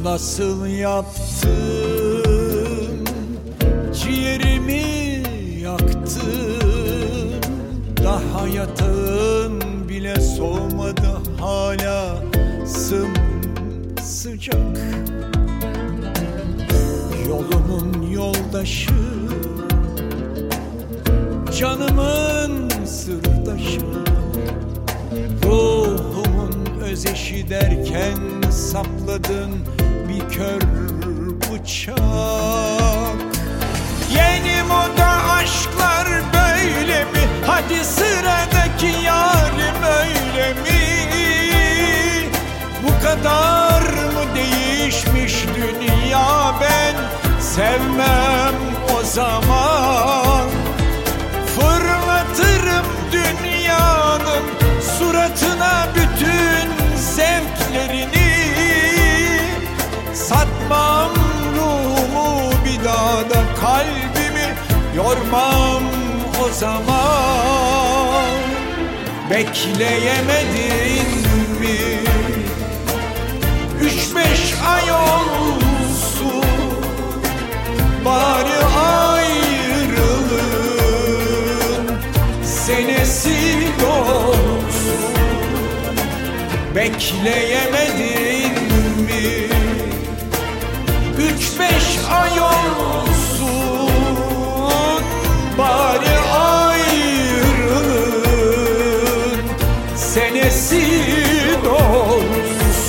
Nasıl yaptın, ciğerimi yaktın. Daha yatağın bile soğumadı, hala sımsıcak. Yolumun yoldaşı, canımın sırdaşı, ruhumun özeşi derken sapladın bir kör bıçak. Yeni moda aşklar böyle mi? Hadi sıradaki yarim öyle mi? Bu kadar mı değişmiş dünya? Ben sevmem o zaman. Fırlatırım dünyanın suratına bütün zevklerini. Satmam ruhumu, bir daha da kalbimi yormam o zaman. Bekleyemedin mi? 3-5 ay olsun, bari ayrılığın senesi dolsun. Bekleyemedin mi? 3-5 ay olsun, bari ayrılığın senesi dolsun.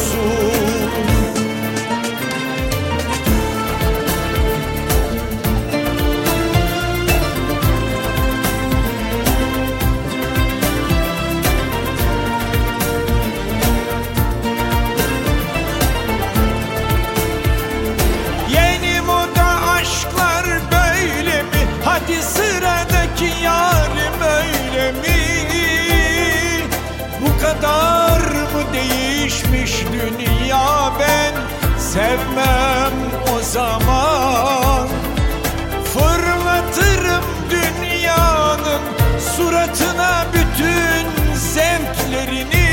Hadi sıradaki yarim öyle mi? Bu kadar mı değişmiş dünya? Ben sevmem o zaman. Fırlatırım dünyanın suratına bütün zevklerini.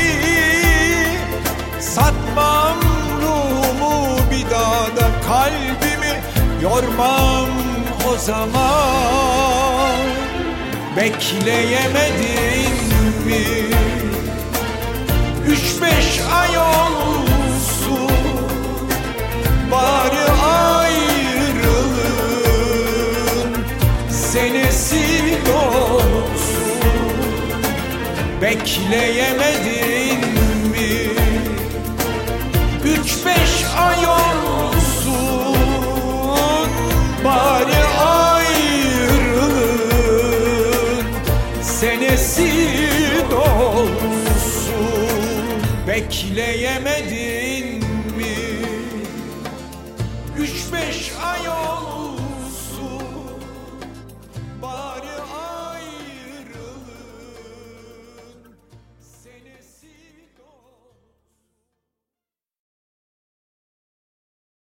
Satmam ruhumu, bir daha da kalbimi yormam o zaman. Bekleyemedin mi? 3-5 ay olsun, bari ayrılığın senesi dolsun. Bekleyemedin mi? 3-5 ay olsun, bari ayrılığın senesi dolsun. Bekleyemedin mi? 3-5 ay olsun.